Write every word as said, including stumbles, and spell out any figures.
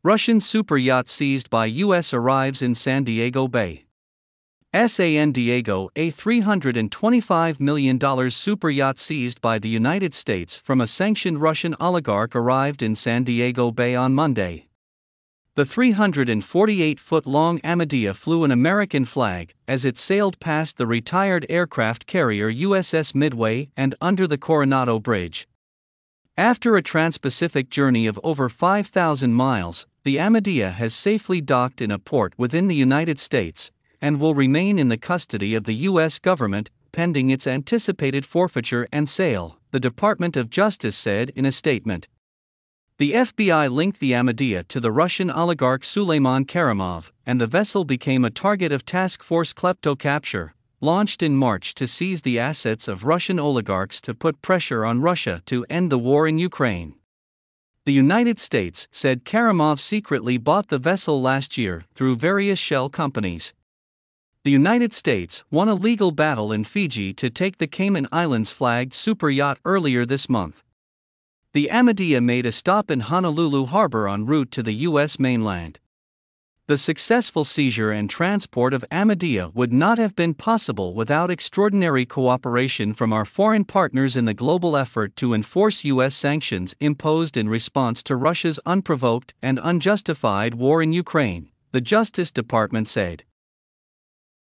Russian superyacht seized by U S arrives in San Diego Bay. San Diego, a three hundred twenty-five million dollars superyacht seized by the United States from a sanctioned Russian oligarch arrived in San Diego Bay on Monday. The three hundred forty-eight foot long Amadea flew an American flag as it sailed past the retired aircraft carrier U S S Midway and under the Coronado Bridge. After a trans-Pacific journey of over five thousand miles, the Amadea has safely docked in a port within the United States and will remain in the custody of the U S government, pending its anticipated forfeiture and sale, the Department of Justice said in a statement. The F B I linked the Amadea to the Russian oligarch Suleiman Karimov, and the vessel became a target of Task Force Klepto-Capture, launched in March to seize the assets of Russian oligarchs to put pressure on Russia to end the war in Ukraine. The United States said Karimov secretly bought the vessel last year through various shell companies. The United States won a legal battle in Fiji to take the Cayman Islands flagged superyacht earlier this month. The Amadea made a stop in Honolulu Harbor en route to the U S mainland. The successful seizure and transport of Amadea would not have been possible without extraordinary cooperation from our foreign partners in the global effort to enforce U S sanctions imposed in response to Russia's unprovoked and unjustified war in Ukraine, the Justice Department said.